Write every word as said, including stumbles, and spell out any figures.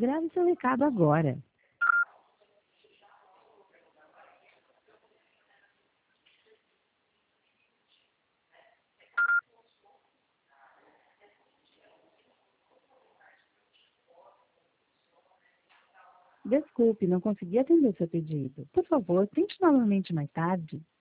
Grave seu recado agora. Desculpe, não consegui atender seu pedido. Por favor, tente novamente mais tarde.